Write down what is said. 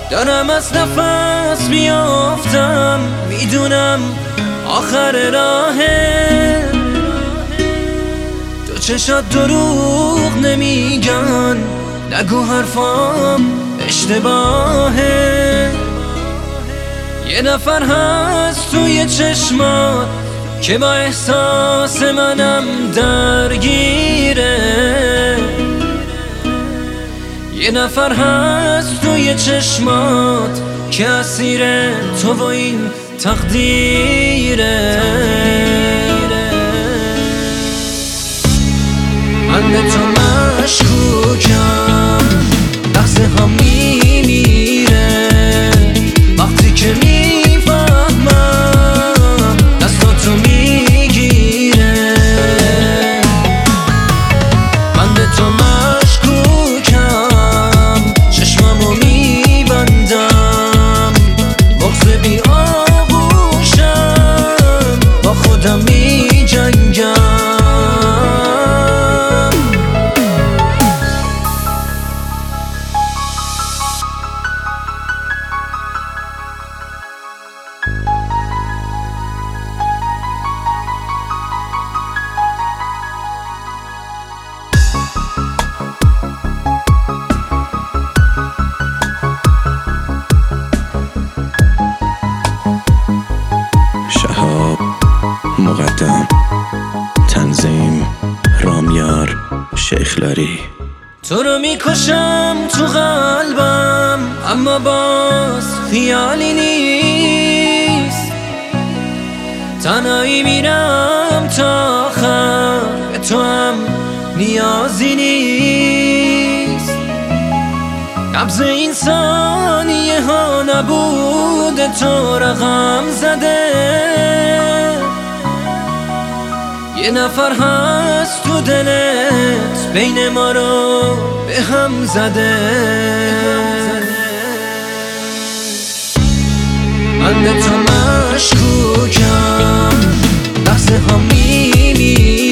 دارم از نفس میافتم، میدونم آخر راهه. تو چشات دروغ نمیگن، نگو حرفام اشتباهه. یه نفر هست توی چشمات که با احساس منم درگیره. یه نفر هست توی چشمات که اسیر تو و این تقدیره. من به تو مشکوکم، لحظه ها میمیره وقتی که میفهمم دستاتو میگیره. من به تو مشکوکم، چشمامو میبندم، بغض بی آغوشم، با خودم میجنگم. شهاب مقدم، تنظیم رامیار شیخلاری. تو رو میکشم تو قلبم، اما باز خیالی نیست. تنهایی میرم تا آخر، به تو هم نیازی نیست. نبض این ثانیه ها نبوده، تو رقم زده. یه نفر هست تو دلت، بین ما رو به هم زده. من به تو مشکوکم، لحظه ها میمیره